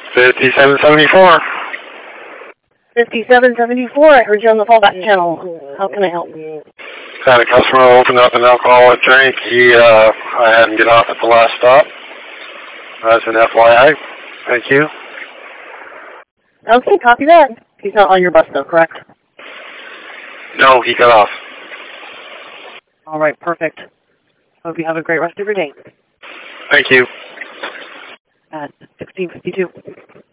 5774. 5774, I heard you on the fallback channel. How can I help? Had a customer open up an alcoholic drink. I had him get off at the last stop. That's an FYI. Thank you. Okay, copy that. He's not on your bus though, correct? No, he got off. All right, perfect. Hope you have a great rest of your day. Thank you. At 1652.